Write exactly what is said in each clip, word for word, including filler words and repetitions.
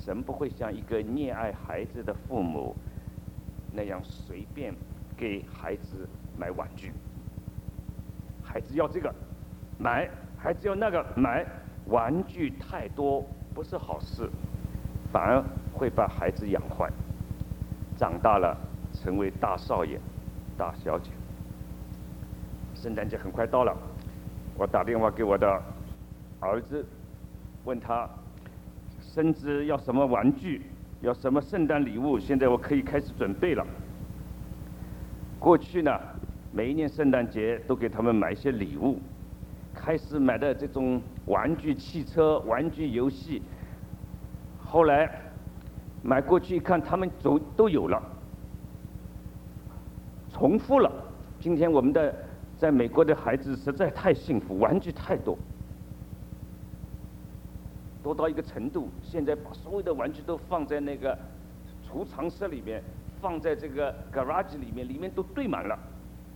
神不会像一个溺爱孩子的父母那样随便给孩子买玩具。孩子要这个买，孩子要那个买，玩具太多不是好事，反而会把孩子养坏，长大了成为大少爷、大小姐。圣诞节很快到了，我打电话给我的儿子，问他甚至要什么玩具，要什么圣诞礼物，现在我可以开始准备了。过去呢，每一年圣诞节都给他们买一些礼物，开始买的这种玩具汽车、玩具游戏，后来买过去一看，他们都都有了，重复了。今天我们的在美国的孩子实在太幸福，玩具太多，多到一个程度，现在把所有的玩具都放在那个储藏室里面，放在这个 garage 里面，里面都堆满了。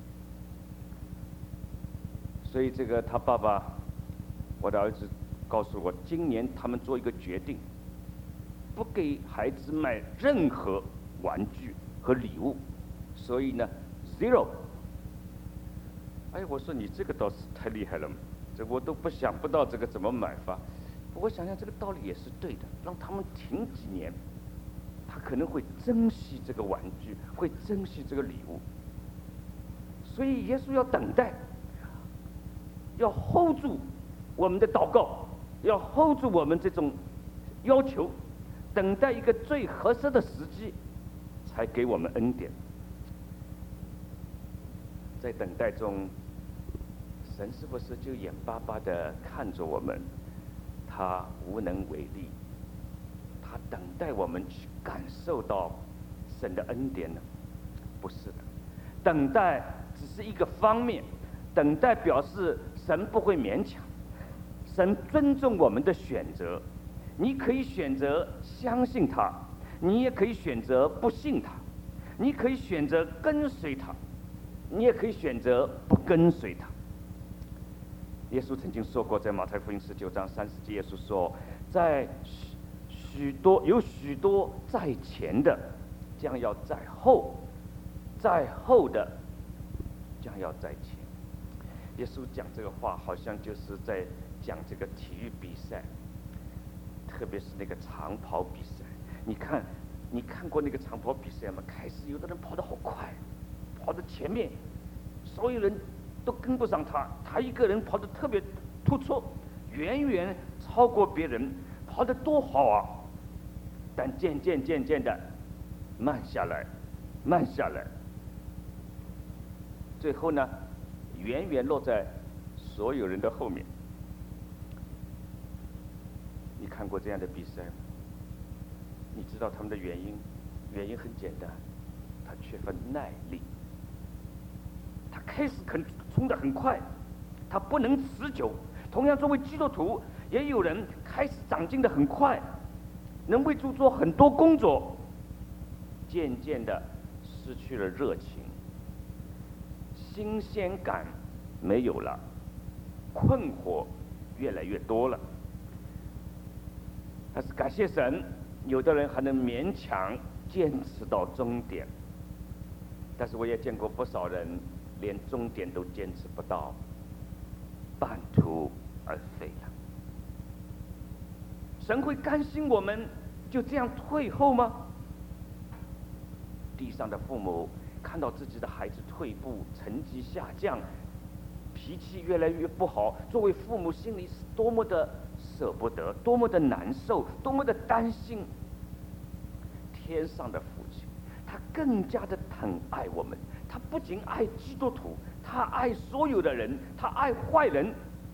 所以这个他爸爸，我的儿子告诉我，今年他们做一个决定，不给孩子买任何玩具和礼物，所以呢 zero。哎，我说你这个倒是太厉害了，这我都不想不到这个怎么买法。我想想这个道理也是对的，让他们停几年，他可能会珍惜这个玩具，会珍惜这个礼物。所以耶稣要等待，要 hold 住我们的祷告，要 hold 住我们这种要求，等待一个最合适的时机，才给我们恩典。在等待中，神是不是就眼巴巴地看着我们？他无能为力，他等待我们去感受到神的恩典呢？不是的，等待只是一个方面，等待表示神不会勉强，神尊重我们的选择。你可以选择相信他，你也可以选择不信他，你可以选择跟随他，你也可以选择不跟随他。耶稣曾经说过，在马太福音十九章三十节，耶稣说，在许多有许多在前的，将要在后；在后的，将要在前。耶稣讲这个话，好像就是在讲这个体育比赛，特别是那个长跑比赛。你看，你看过那个长跑比赛吗？开始有的人跑得好快，跑到前面，所有人都跟不上他，他一个人跑得特别突出，远远超过别人，跑得多好啊！但渐渐渐渐的慢下来，慢下来，最后呢，远远落在所有人的后面。你看过这样的比赛吗？你知道他们的原因？原因很简单，他缺乏耐力。他开始很冲得很快，他不能持久。同样，作为基督徒，也有人开始长进得很快，能为主做很多工作，渐渐的失去了热情，新鲜感没有了，困惑越来越多了。但是感谢神，有的人还能勉强坚持到终点，但是我也见过不少人连终点都坚持不到，半途而废了。神会甘心我们就这样退后吗？地上的父母看到自己的孩子退步、成绩下降、脾气越来越不好，作为父母心里是多么的舍不得，多么的难受，多么的担心。天上的父亲，他更加的疼爱我们。他不仅爱基督徒，他爱所有的人，他爱坏人。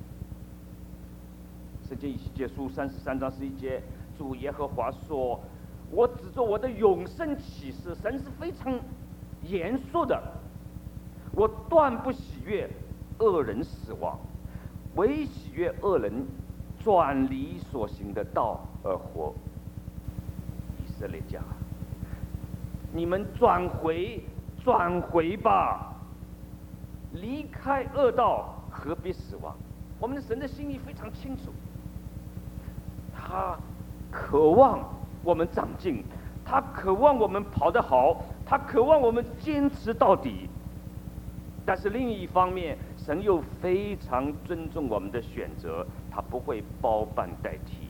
圣经以西结书三十三章十一节，主耶和华说：“我指着我的永生启示，神是非常严肃的。我断不喜悦恶人死亡，唯喜悦恶人转离所行的道而活。”以色列家，你们转回。转回吧，离开恶道，何必死亡？我们的神的心意非常清楚，他渴望我们长进，他渴望我们跑得好，他渴望我们坚持到底。但是另一方面，神又非常尊重我们的选择，他不会包办代替。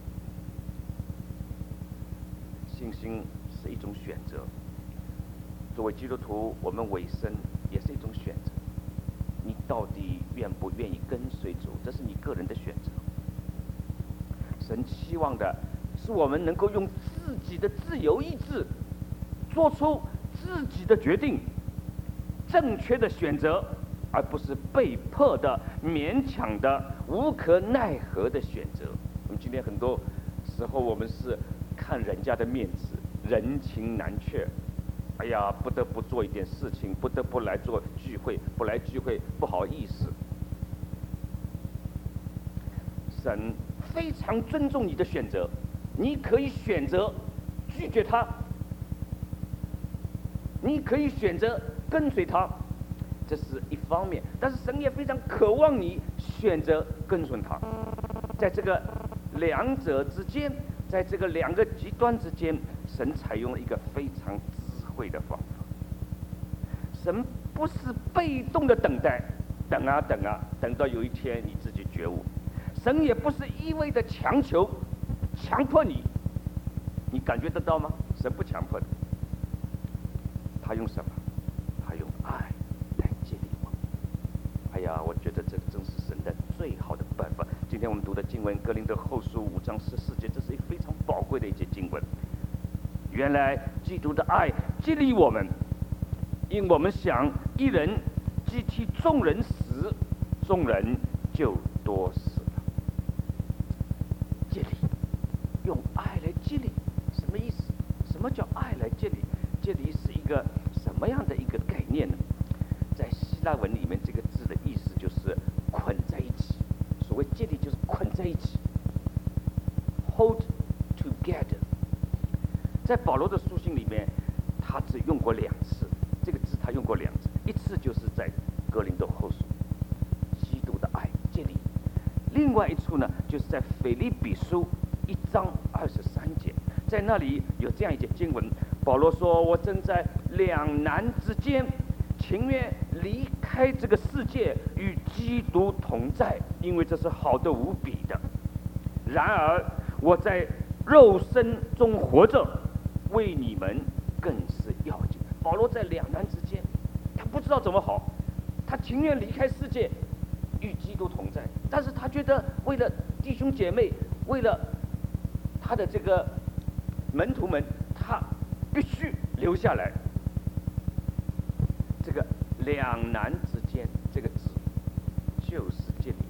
信心是一种选择，作为基督徒，我们委身也是一种选择。你到底愿不愿意跟随主，这是你个人的选择。神期望的是我们能够用自己的自由意志做出自己的决定，正确的选择，而不是被迫的、勉强的、无可奈何的选择。我们今天很多时候，我们是看人家的面子，人情难却。哎呀，不得不做一点事情，不得不来做聚会，不来聚会不好意思。神非常尊重你的选择，你可以选择拒绝他，你可以选择跟随他，这是一方面。但是神也非常渴望你选择跟随他，在这个两者之间，在这个两个极端之间，神采用了一个非常智慧的方法。神不是被动的等待，等啊等啊，等到有一天你自己觉悟。神也不是一味的强求，强迫你，你感觉得到吗？神不强迫的，他用什么？他用爱来激励我。哎呀，我觉得这真是神的最好的办法。今天我们读的经文《哥林多后书》五章十四节，这是一非常宝贵的一节经文。原来基督的爱激励我们，因我们想一人既替众人死，众人就多死了。激励，用爱来激励，什么意思？什么叫爱来激励？激励是一个什么样的一个概念呢？在希腊文里面，这个字的意思就是捆在一起。所谓激励就是捆在一起 ，hold together。在保罗的书信里面，他只用过两次，这个字他用过两次，一次就是在哥林多后书，基督的爱激励；另外一处呢，就是在腓立比书一章二十三节，在那里有这样一节经文，保罗说：“我正在两难之间，情愿离开这个世界，与基督同在，因为这是好的无比的。然而我在肉身中活着，为你们更是要紧。”保罗在两难之间，他不知道怎么好，他情愿离开世界，与基督同在，但是他觉得为了弟兄姐妹，为了他的这个门徒们，他必须留下来。这个两难之间这个字就是激励，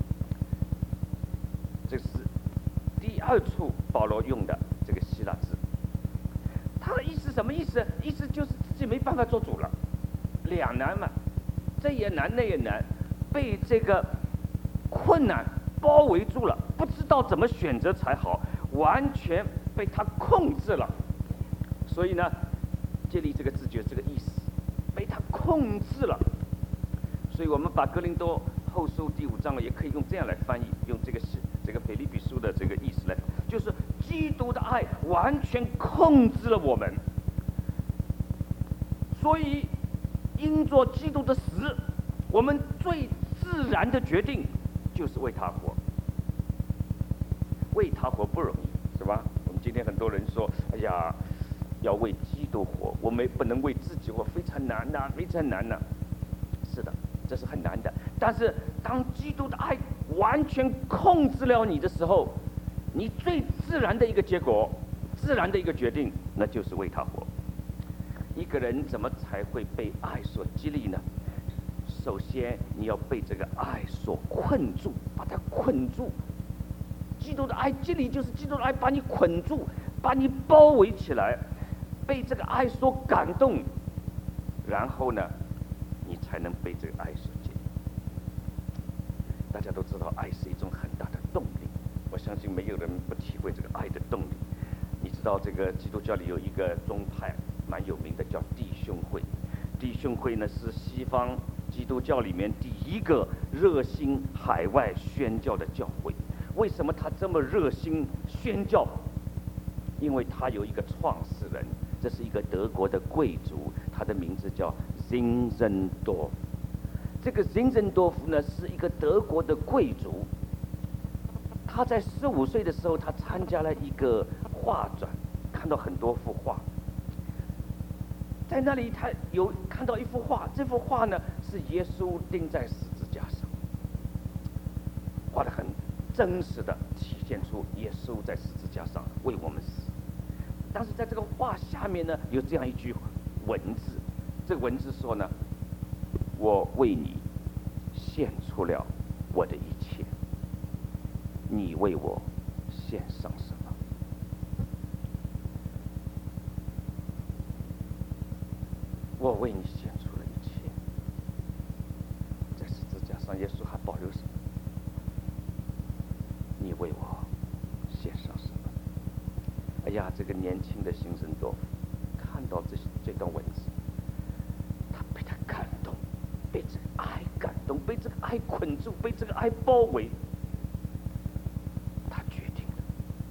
这是第二处保罗用的这个希腊字。他的意思什么意思？意思就是自己没办法做主了，两难嘛，这也难那也难，被这个困难包围住了，不知道怎么选择才好，完全被他控制了。所以呢，激励这个字就是这个意思，被他控制了。所以我们把哥林多后书第五章也可以用这样来翻译，用这个这个腓立比书的这个意思来，就是基督的爱完全控制了我们。所以因着基督的死，我们最自然的决定就是为他活。为他活不容易，是吧？我们今天很多人说：“哎呀，要为基督活，我们不能为自己活，非常难呐、啊，非常难呐、啊。”是的，这是很难的。但是当基督的爱完全控制了你的时候，你最自然的一个结果，自然的一个决定，那就是为他活。一个人怎么才会被爱所激励呢？首先，你要被这个爱所困住，把它捆住。基督的爱激励就是基督的爱把你捆住，把你包围起来，被这个爱所感动，然后呢，你才能被这个爱所激励。大家都知道，爱是一种很大的动力，我相信没有人不体会这个爱的动力。你知道，这个基督教里有一个宗派蛮有名的，叫弟兄会。弟兄会呢是西方基督教里面第一个热心海外宣教的教会。为什么他这么热心宣教？ 因为他有一个创始人，这是一个德国的贵族，他的名字叫 Zinzendorf。这个 Zinzendorf 呢是一个德国的贵族，他在十五岁的时候，他参加了一个画展，看到很多幅画。在那里，他有看到一幅画，这幅画呢是耶稣钉在十字架上，画得很真实的体现出耶稣在十字架上为我们死。但是在这个画下面呢，有这样一句文字，这个文字说呢：“我为你献出了我的一切，你为我献上什么？”我为你献出了一切，在十字架上，耶稣还保留什么？你为我献上什么？哎呀，这个年轻的新生多看到这这段文字，他被他感动，被这个爱感动，被这个爱捆住，被这个爱包围。他决定了，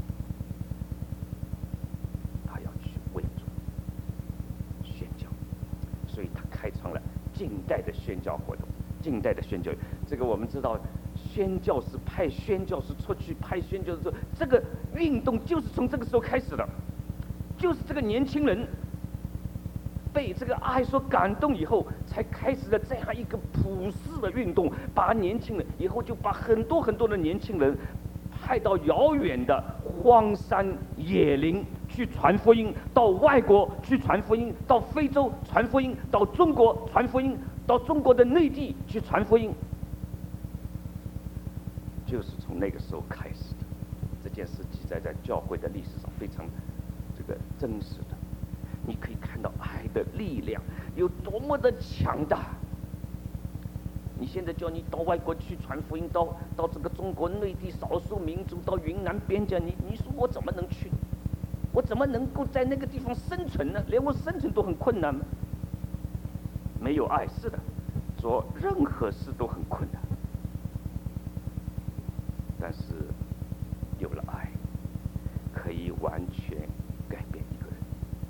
他要去为主宣教，所以他开创了近代的宣教活动。近代的宣教，这个我们知道，宣教士派宣教士出去派宣教士，这个运动就是从这个时候开始的，就是这个年轻人被这个爱所感动以后，才开始了这样一个普世的运动，把年轻人以后就把很多很多的年轻人派到遥远的荒山野林去传福音，到外国去传福音，到非洲传福音，到中国传福音，到中国的内地去传福音，就是从那个时候开始的。这件事记载在教会的历史上非常这个真实的，你可以看到爱的力量有多么的强大。你现在叫你到外国去传福音，到到这个中国内地少数民族，到云南边疆，你你说我怎么能去？我怎么能够在那个地方生存呢？连我生存都很困难吗？没有爱，是的，做任何事都很困难。但是有了爱，可以完全改变一个人。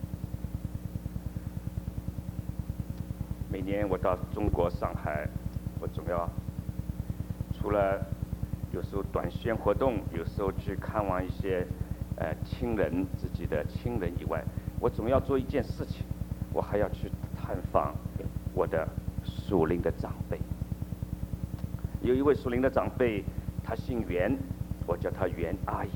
每年我到中国上海，我总要除了有时候短宣活动，有时候去看望一些呃亲人，自己的亲人以外，我总要做一件事情，我还要去探访我的属灵的长辈。有一位属灵的长辈，他姓袁，我叫他袁阿姨。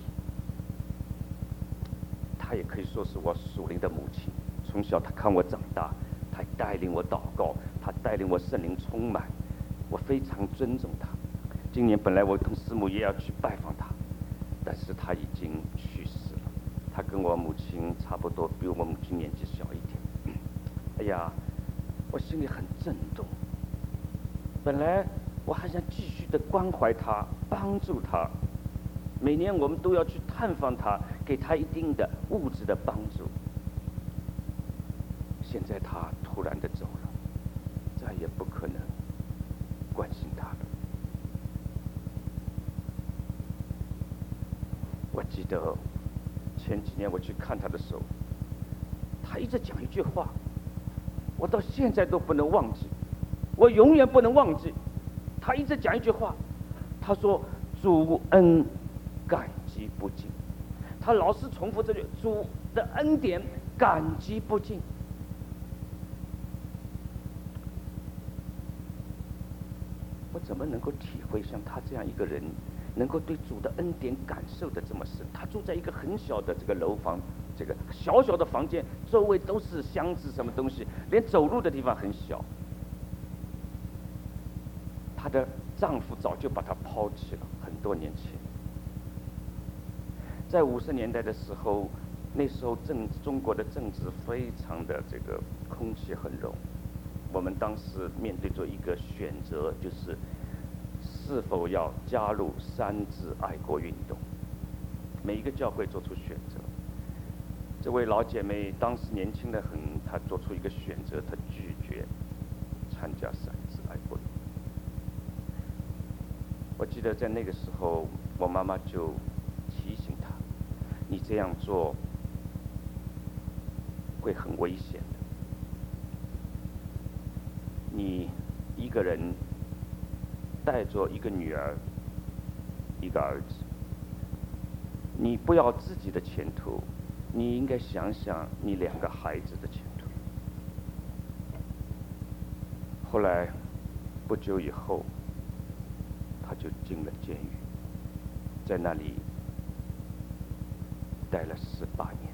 她也可以说是我属灵的母亲。从小她看我长大，她带领我祷告，她带领我圣灵充满，我非常尊重她。今年本来我跟师母也要去拜访她，但是她已经去世了。她跟我母亲差不多，比我母亲年纪小一点。哎呀，我心里很震动。本来我还想继续的关怀她，帮助她。每年我们都要去探访她，给她一定的物质的帮助。现在她突然的走了，再也不可能关心她了。我记得前几年我去看她的时候，她一直讲一句话，我到现在都不能忘记，我永远不能忘记。她一直讲一句话，她说：“主恩感激不尽。”她老是重复这句：“主的恩典感激不尽。”我怎么能够体会像她这样一个人，能够对主的恩典感受的这么深？她住在一个很小的这个楼房，这个小小的房间，周围都是箱子，什么东西，连走路的地方很小。她的丈夫早就把她抛弃了，很多年前。在五十年代的时候，那时候政中国的政治非常的这个空气很浓。我们当时面对着一个选择，就是是否要加入三自爱国运动。每一个教会做出选择。这位老姐妹当时年轻的很，她做出一个选择，她拒绝参加三自爱国运动。我记得在那个时候，我妈妈就提醒她：“你这样做会很危险的。你一个人带着一个女儿，一个儿子，你不要自己的前途，你应该想想你两个孩子的前途。后来不久以后，他就进了监狱，在那里待了十八年。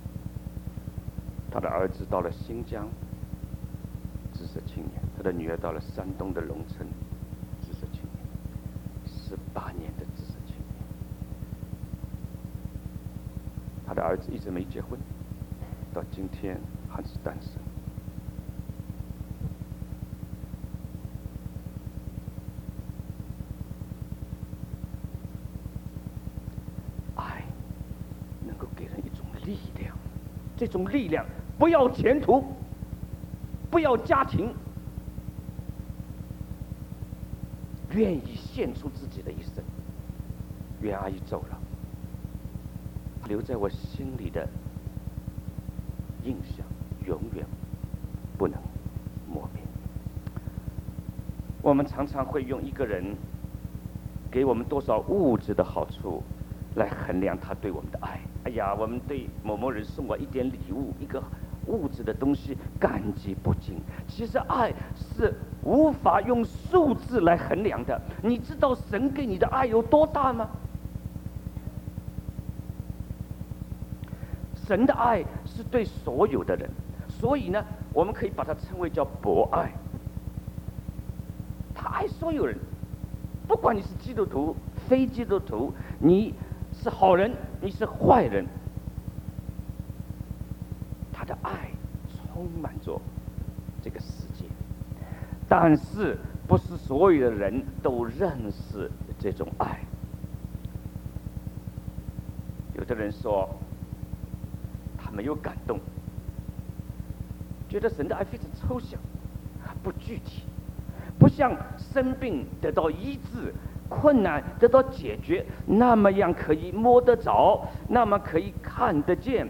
他的儿子到了新疆，知识青年；他的女儿到了山东的农村，知识青年。十八年的知识青年，他的儿子一直没结婚，到今天还是单身。爱能够给人一种力量，这种力量不要前途，不要家庭，愿意献出自己的一生。愿阿姨走了，留在我心里的印象永远不能磨灭。我们常常会用一个人给我们多少物质的好处来衡量他对我们的爱。哎呀，我们对某某人送我一点礼物，一个物质的东西感激不尽。其实爱是无法用数字来衡量的。你知道神给你的爱有多大吗？神的爱是对所有的人，所以呢，我们可以把它称为叫博爱。他爱所有人，不管你是基督徒、非基督徒，你是好人，你是坏人，他的爱充满着这个世界。但是不是所有的人都认识这种爱。有的人说他没有感动，觉得神的爱非常抽象，不具体，不像生病得到医治，困难得到解决那么样可以摸得着，那么可以看得见。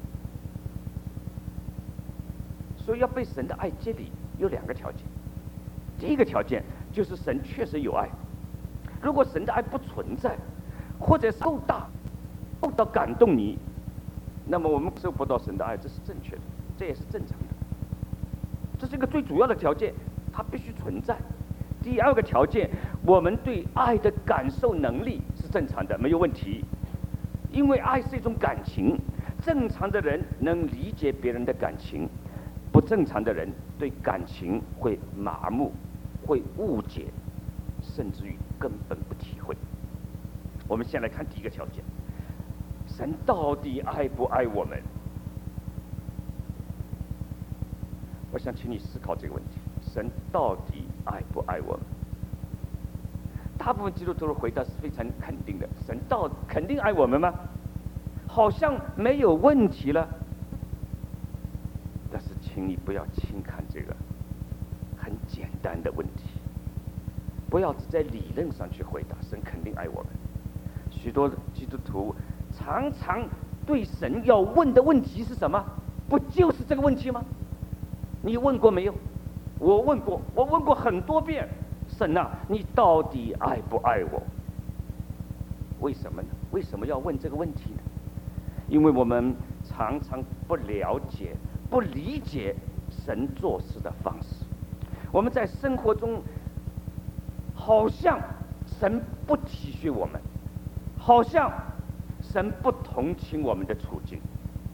所以要被神的爱接里有两个条件。第一个条件就是神确实有爱。如果神的爱不存在，或者是够大够到感动你，那么我们收不到神的爱，这是正确的，这也是正常的。这是一个最主要的条件，它必须存在。第二个条件，我们对爱的感受能力是正常的，没有问题。因为爱是一种感情，正常的人能理解别人的感情，不正常的人对感情会麻木，会误解，甚至于根本不体会。我们先来看第一个条件，神到底爱不爱我们？我想请你思考这个问题，神到底爱不爱我们？大部分基督徒的回答是非常肯定的，神到底肯定爱我们吗？好像没有问题了。但是请你不要轻看这个很简单的问题，不要只在理论上去回答神肯定爱我们。许多基督徒常常对神要问的问题是什么？不就是这个问题吗？你问过没有？我问过，我问过很多遍。神啊，你到底爱不爱我？为什么呢？为什么要问这个问题呢？因为我们常常不了解、不理解神做事的方式。我们在生活中，好像神不体恤我们，好像神不同情我们的处境，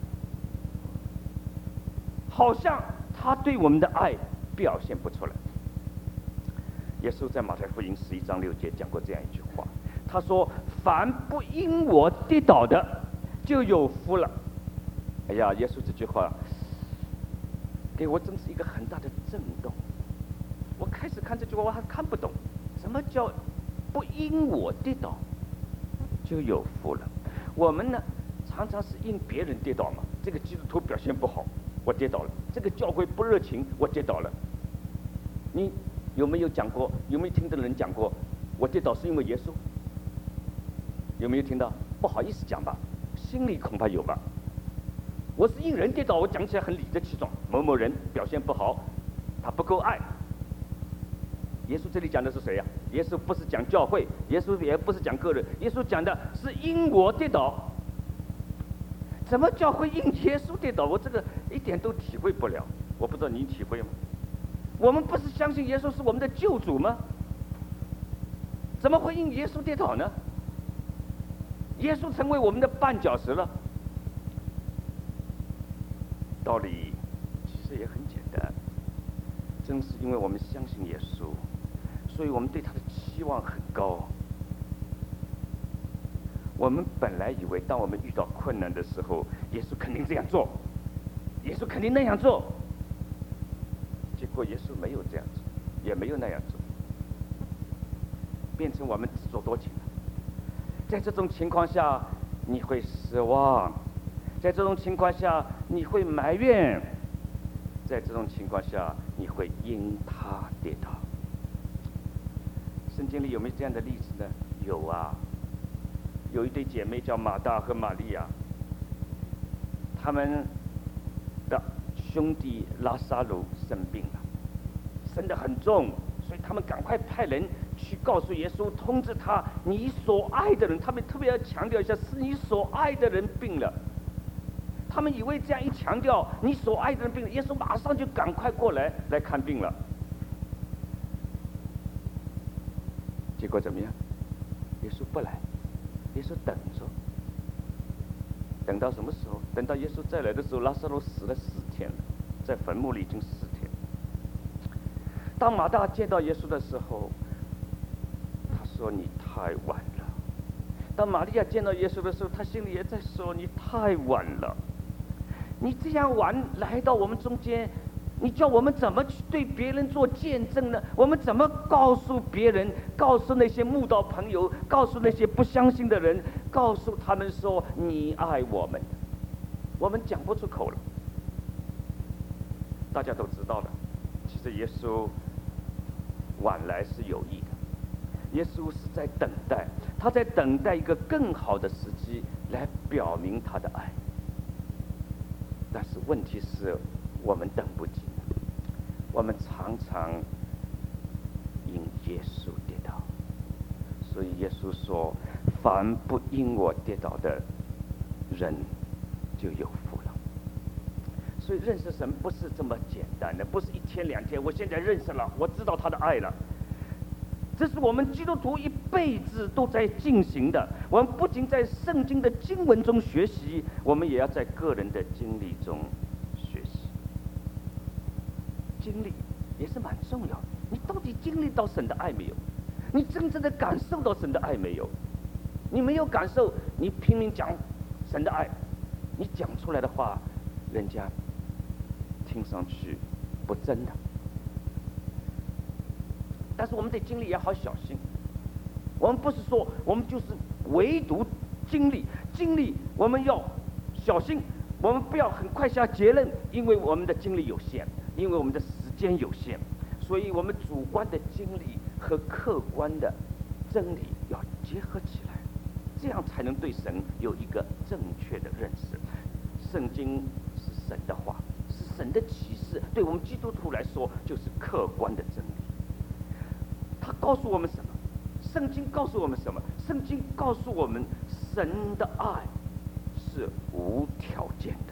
好像他对我们的爱表现不出来。耶稣在马太福音十一章六节讲过这样一句话，他说：“凡不因我跌倒的，就有福了。”哎呀，耶稣这句话给我真是一个很大的震动。我开始看这句话，我还看不懂，什么叫不因我跌倒就有福了？我们呢，常常是因别人跌倒嘛。这个基督徒表现不好，我跌倒了；这个教会不热情，我跌倒了。你有没有讲过？有没有听的人讲过？我跌倒是因为耶稣？有没有听到？不好意思讲吧，心里恐怕有吧。 我是因人跌倒，我讲起来很理直气壮。某某人表现不好，他不够爱。耶稣这里讲的是谁呀、啊？耶稣不是讲教会，耶稣也不是讲个人，耶稣讲的是因我跌倒。怎么教会因耶稣跌倒？我这个一点都体会不了。我不知道你体会吗？我们不是相信耶稣是我们的救主吗？怎么会因耶稣跌倒呢？耶稣成为我们的绊脚石了。道理其实也很简单，正是因为我们相信耶稣，所以我们对他的期望很高。我们本来以为，当我们遇到困难的时候，耶稣肯定这样做，耶稣肯定那样做。结果耶稣没有这样做，也没有那样做，变成我们自作多情了。在这种情况下，你会失望；在这种情况下，你会埋怨；在这种情况下，你会因他跌倒。圣经里有没有这样的例子呢？有啊。有一对姐妹叫马大和玛利亚，他们的兄弟拉撒路生病了，生得很重，所以他们赶快派人去告诉耶稣，通知他，你所爱的人，他们特别要强调一下，是你所爱的人病了。他们以为这样一强调，你所爱的人病了，耶稣马上就赶快过来来看病了。结果怎么样？耶稣不来。耶稣等着，等到什么时候？等到耶稣再来的时候，拉撒路死了四天了，在坟墓里已经四天。当马大见到耶稣的时候，他说：“你太晚了。”当玛利亚见到耶稣的时候，他心里也在说：“你太晚了，你这样晚来到我们中间。”你叫我们怎么去对别人做见证呢？我们怎么告诉别人，告诉那些慕道朋友，告诉那些不相信的人，告诉他们说你爱我们？我们讲不出口了。大家都知道了，其实耶稣晚来是有意的，耶稣是在等待，他在等待一个更好的时机来表明他的爱。但是问题是，我们等不及，我们常常因耶稣跌倒，所以耶稣说：“凡不因我跌倒的人，就有福了。”所以认识神不是这么简单的，不是一天两天。我现在认识了，我知道他的爱了。这是我们基督徒一辈子都在进行的。我们不仅在圣经的经文中学习，我们也要在个人的经历中学习。经历也是蛮重要的。你到底经历到神的爱没有？你真正的感受到神的爱没有？你没有感受，你拼命讲神的爱，你讲出来的话，人家听上去不真的。但是我们对经历也好小心，我们不是说我们就是唯独经历，经历我们要小心，我们不要很快下结论，因为我们的精力有限，因为我们的时间有限，所以我们主观的经历和客观的真理要结合起来，这样才能对神有一个正确的认识。圣经是神的话，是神的启示，对我们基督徒来说就是客观的真理。他告诉我们什么？圣经告诉我们什么？圣经告诉我们，神的爱是无条件的，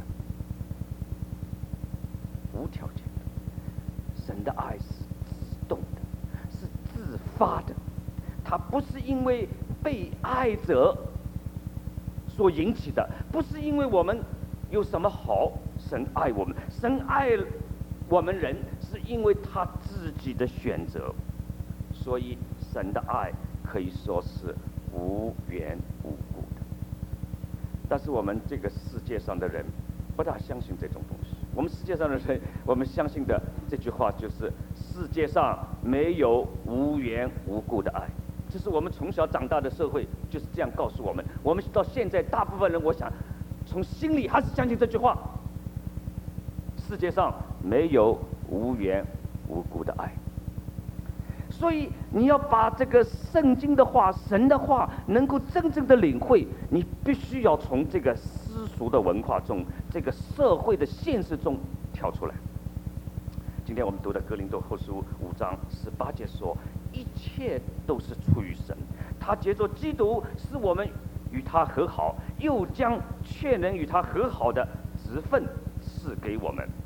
无条件的。神的爱是自动的，是自发的，它不是因为被爱者所引起的，不是因为我们有什么好，神爱我们，神爱我们人，是因为他自己的选择。所以神的爱可以说是无缘无故的。但是我们这个世界上的人不大相信这种东西。我们世界上的人，我们相信的这句话就是世界上没有无缘无故的爱。这是我们从小长大的社会就是这样告诉我们。我们到现在大部分人，我想从心里还是相信这句话：世界上没有无缘无故的爱。所以你要把这个圣经的话、神的话能够真正的领会，你必须要从这个思世俗的文化中，这个社会的现实中跳出来。今天我们读的哥林多后书五章十八节说，一切都是出于神，他借着基督使我们与他和好，又将确能与他和好的职分赐给我们。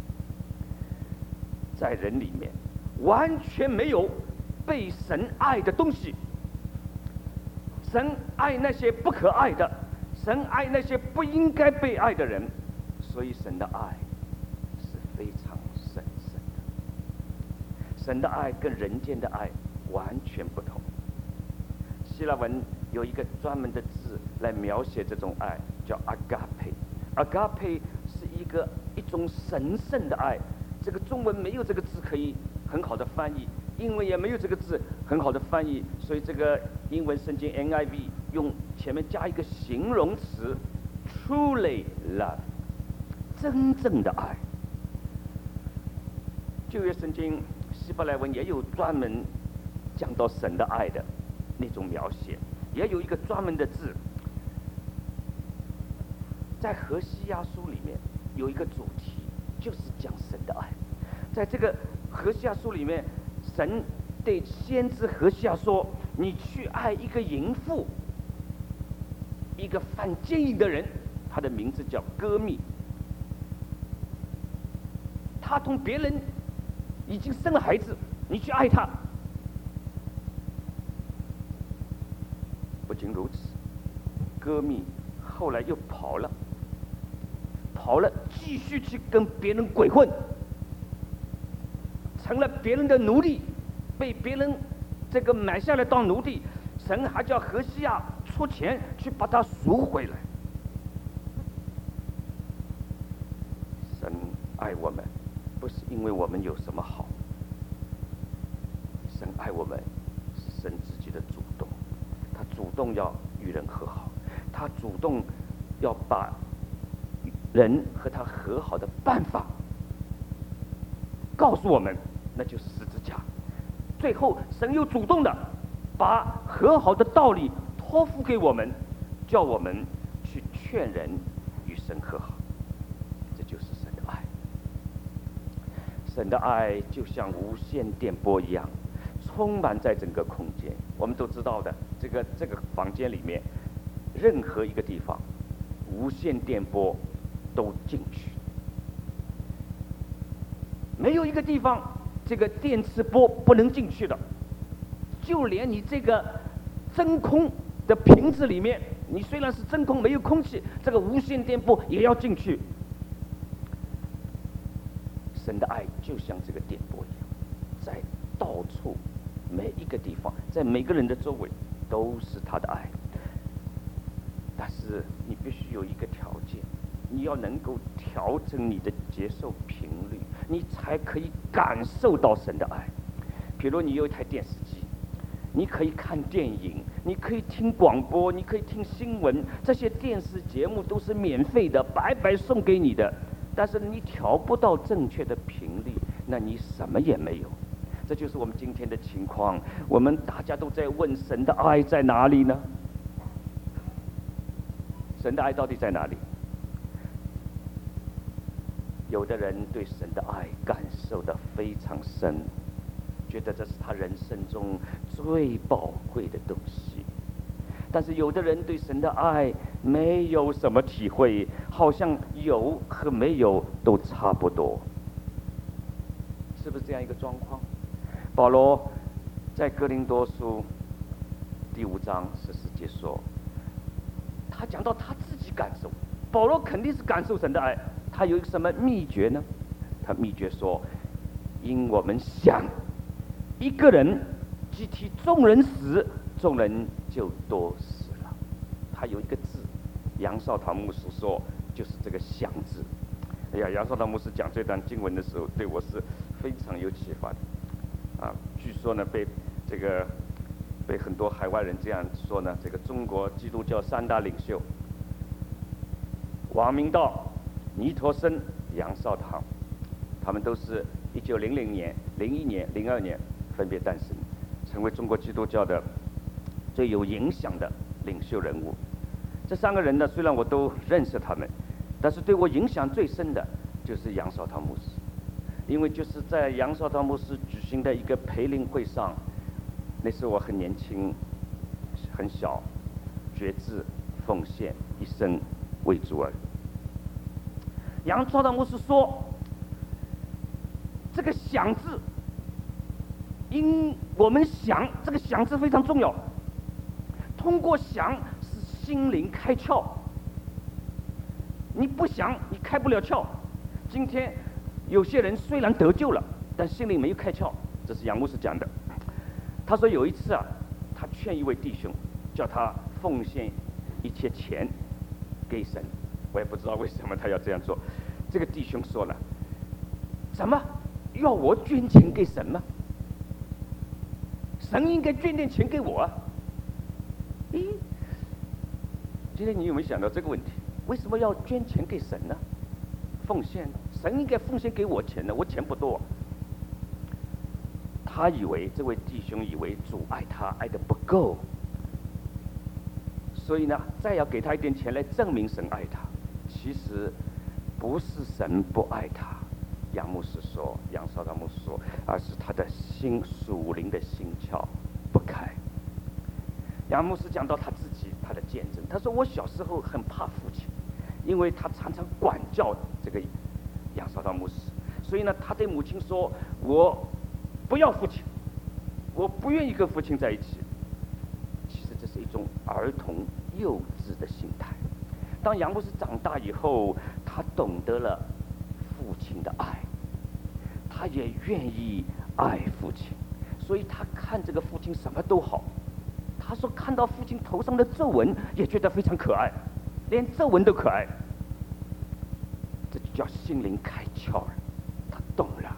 在人里面完全没有被神爱的东西，神爱那些不可爱的，神爱那些不应该被爱的人，所以神的爱是非常神圣的。神的爱跟人间的爱完全不同。希腊文有一个专门的字来描写这种爱，叫 agape。agape 是一个一种神圣的爱。这个中文没有这个字可以很好的翻译，英文也没有这个字很好的翻译，所以这个英文圣经 N I V 用前面加一个形容词 truly love， 真正的爱。旧约圣经希伯来文也有专门讲到神的爱的那种描写，也有一个专门的字，在何西阿书里面有一个主题，就是讲神的爱。在这个何西阿书里面，神对先知何西阿说，你去爱一个淫妇，一个犯奸淫的人，他的名字叫歌密，他同别人已经生了孩子，你去爱他。不仅如此，歌密后来又跑了跑了继续去跟别人鬼混，成了别人的奴隶，被别人这个买下来当奴隶。神还叫何西阿出钱去把他赎回来。神爱我们不是因为我们有什么好，神爱我们是神自己的主动，他主动要与人和好，他主动要把人和他和好的办法告诉我们，那就是十字架。最后神又主动的把和好的道理托付给我们，叫我们去劝人与神和好。这就是神的爱。神的爱就像无线电波一样，充满在整个空间。我们都知道的，这个这个房间里面任何一个地方无线电波都进去，没有一个地方这个电磁波不能进去的。就连你这个真空的瓶子里面，你虽然是真空没有空气，这个无线电波也要进去。神的爱就像这个电波一样，在到处每一个地方，在每个人的周围都是他的爱。但是你必须有一个条件，你要能够调整你的接受频率，你才可以感受到神的爱。比如你有一台电视机，你可以看电影，你可以听广播，你可以听新闻，这些电视节目都是免费的，白白送给你的。但是你调不到正确的频率，那你什么也没有。这就是我们今天的情况，我们大家都在问神的爱在哪里呢？神的爱到底在哪里？有的人对神的爱感受得非常深，觉得这是他人生中最宝贵的东西。但是有的人对神的爱没有什么体会，好像有和没有都差不多，是不是这样一个状况？保罗在哥林多书第五章十四节说，他讲到他自己感受，保罗肯定是感受神的爱，他有一个什么秘诀呢？他秘诀说，因我们想一个人既替众人死，众人就都死了。他有一个字，杨少堂牧师说就是这个想字。哎呀，杨少堂牧师讲这段经文的时候，对我是非常有启发的。啊，据说呢，被这个被很多海外人这样说呢，这个中国基督教三大领袖王明道、尼陀生、杨少堂，他们都是一九零零年、零一年、零二年分别诞生，成为中国基督教的最有影响的领袖人物。 这三个人呢，虽然我都认识他们，但是对我影响最深的就是杨绍涛牧师，因为就是在杨绍涛牧师举行的一个培灵会上，那时我很年轻，很小，决志奉献一生为主而。杨绍涛牧师说，这个想字，因我们想这个想字非常重要，通过想使心灵开窍。你不想，你开不了窍。今天有些人虽然得救了，但心灵没有开窍，这是杨牧师讲的。他说有一次啊，他劝一位弟兄，叫他奉献一切钱给神。我也不知道为什么他要这样做。这个弟兄说了：“怎么要我捐钱给神吗？神应该捐点钱给我啊！”咦，今天你有没有想到这个问题？为什么要捐钱给神呢？奉献，神应该奉献给我钱呢，我钱不多。他以为这位弟兄以为主爱他爱得不够，所以呢，再要给他一点钱来证明神爱他。其实不是神不爱他，杨牧师说，杨绍涛牧师说，而是他的心属灵的心窍不开。杨牧师讲到他自己他的见证，他说我小时候很怕父亲，因为他常常管教这个杨绍涛牧师，所以呢，他对母亲说：“我不要父亲，我不愿意跟父亲在一起。”其实这是一种儿童幼稚的心态。当杨牧师长大以后，他懂得了父亲的爱，他也愿意爱父亲，所以他看这个父亲什么都好。他说看到父亲头上的皱纹也觉得非常可爱，连皱纹都可爱。这就叫心灵开窍了，他懂了。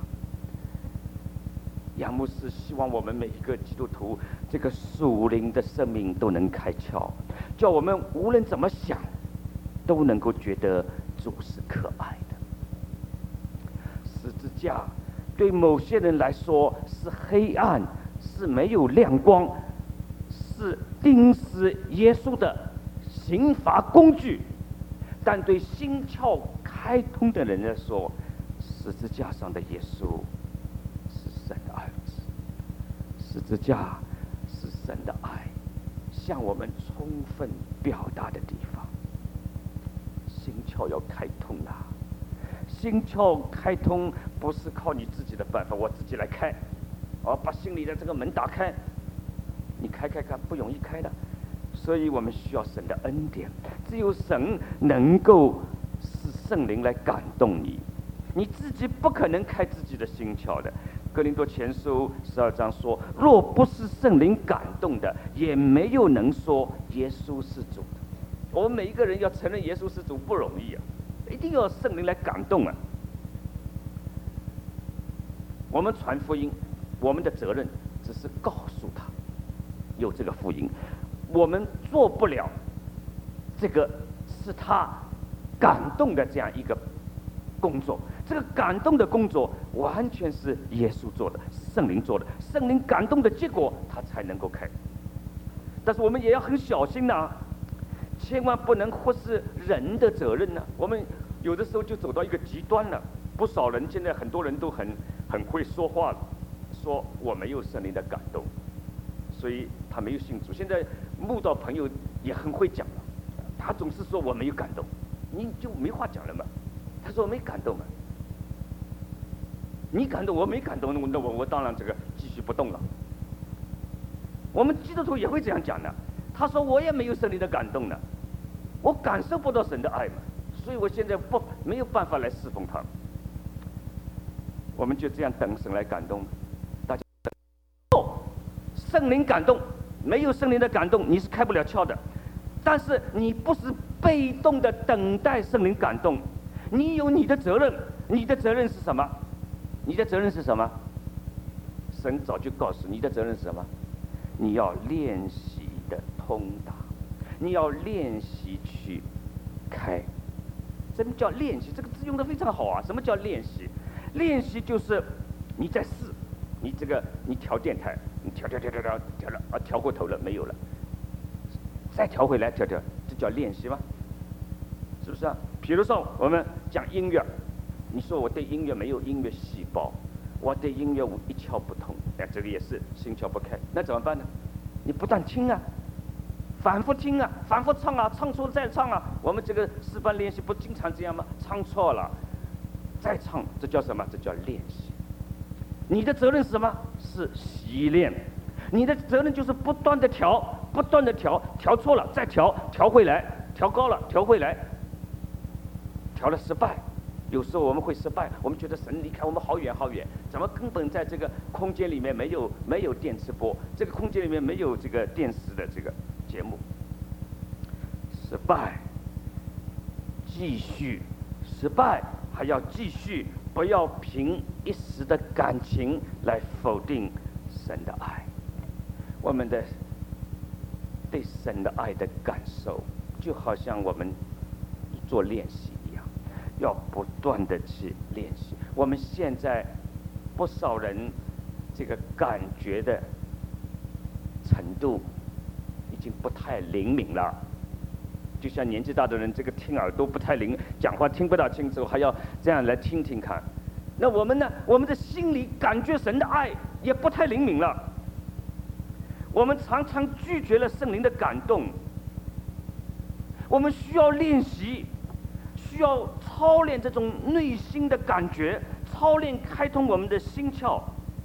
杨牧师希望我们每一个基督徒，这个属灵的生命都能开窍，叫我们无论怎么想，都能够觉得主是可爱的。十字架对某些人来说是黑暗，是没有亮光，是钉死耶稣的刑罚工具，但对心窍开通的人来说，十字架上的耶稣是神的儿子，十字架是神的爱向我们充分表达的地方。心窍要开通啊！心窍开通不是靠你自己的办法，我自己来开，我把心里的这个门打开，你开开看不容易开的，所以我们需要神的恩典，只有神能够使圣灵来感动你，你自己不可能开自己的心窍的。哥林多前书十二章说，若不是圣灵感动的，也没有能说耶稣是主的。我们每一个人要承认耶稣是主不容易啊，一定要圣灵来感动啊。我们传福音，我们的责任只是告诉他有这个福音，我们做不了这个是他感动的这样一个工作，这个感动的工作完全是耶稣做的，圣灵做的，圣灵感动的结果他才能够开。但是我们也要很小心呐、千万不能忽视人的责任呢、我们有的时候就走到一个极端了，不少人现在很多人都很很会说话了，说我没有圣灵的感动，所以他没有信主。现在慕道朋友也很会讲了，他总是说我没有感动，你就没话讲了嘛。他说我没感动嘛，你感动我没感动，那我我当然这个继续不动了。我们基督徒也会这样讲的，他说我也没有圣灵的感动呢，我感受不到神的爱嘛，所以我现在不没有办法来侍奉他。我们就这样等神来感动，大家哦，圣灵感动，没有圣灵的感动你是开不了窍的。但是你不是被动的等待圣灵感动，你有你的责任。你的责任是什么？你的责任是什么？神早就告诉你的责任是什么？你要练习的通达，你要练习去开。什么叫练习？这个字用得非常好啊！什么叫练习？练习就是你在试，你这个你调电台，你调调调调调调了啊，调过头了没有了，再调回来调调，这叫练习吗？是不是啊？比如说我们讲音乐，你说我对音乐没有音乐细胞，我对音乐一窍不通，哎，这个也是心窍不开，那怎么办呢？你不断听啊，反复听啊，反复唱啊，唱错了再唱啊。我们这个诗班练习不经常这样吗？唱错了再唱，这叫什么？这叫练习。你的责任是什么？是习练。你的责任就是不断的调，不断的调，调错了再调，调回来，调高了调回来，调了失败。有时候我们会失败，我们觉得神离开我们好远好远，怎么根本在这个空间里面没有没有电磁波，这个空间里面没有这个电视的这个节目？失败，继续，失败还要继续，不要凭一时的感情来否定神的爱。我们的对神的爱的感受，就好像我们做练习一样，要不断的去练习。我们现在不少人这个感觉的程度已经不太灵敏了，就像年纪大的人，这个听耳朵不太灵，讲话听不大清楚，还要这样来听听看。那我们呢？我们的心里感觉神的爱也不太灵敏了。我们常常拒绝了圣灵的感动，我们需要练习，需要操练这种内心的感觉，操练开通我们的心窍。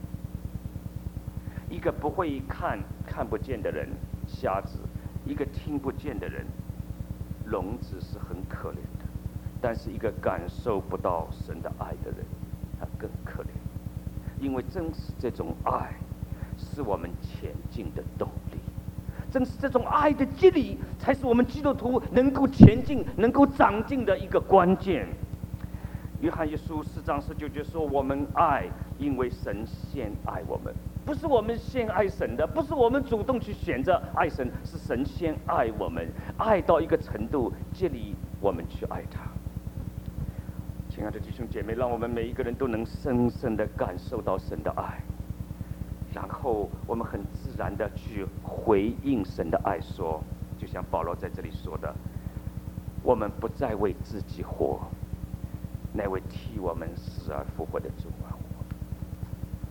一个不会看看不见的人，瞎子；一个听不见的人，聋子是很可怜的。但是一个感受不到神的爱的人，他更可怜，因为正是这种爱是我们前进的动力，正是这种爱的激励，才是我们基督徒能够前进、能够长进的一个关键。约翰一书四章十九节说：“我们爱，因为神先爱我们。”不是我们先爱神的，不是我们主动去选择爱神，是神先爱我们，爱到一个程度，激励我们去爱他。亲爱的弟兄姐妹，让我们每一个人都能深深地感受到神的爱，然后我们很自然地去回应神的爱说，就像保罗在这里说的：“我们不再为自己活，乃为替我们死而复活的主啊。”